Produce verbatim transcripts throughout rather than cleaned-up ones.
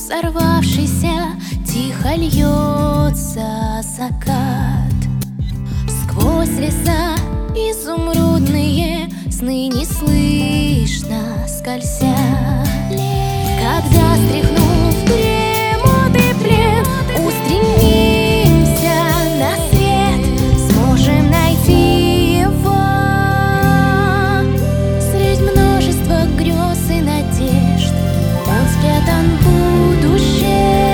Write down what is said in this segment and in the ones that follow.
Сорвавшийся, тихо льется закат. Сквозь леса изумрудные сны неслышно скользят. Когда, стряхнув дремоты плен, устремимся на свет, сможем найти его средь множества грез и надежд. Он спрятан в будущем,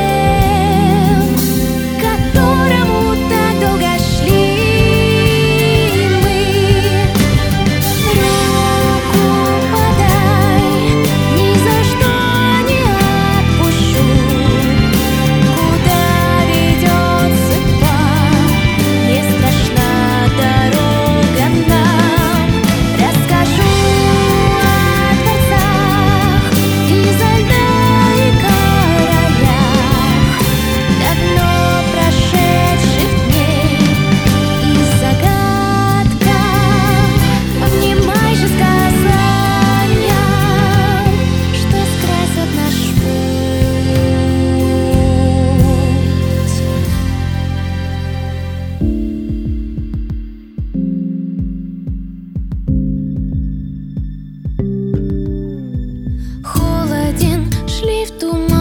к которому так долго шли мы. Руку подай, ни за что не отпущу. Куда ведет судьба, не страшна дорога нам. Расскажу о дворцах изо льда и королях, давно прошедших дней и загадках. Внимай же сказаниям, что скрасят наш путь. Холоден шлейф тумана.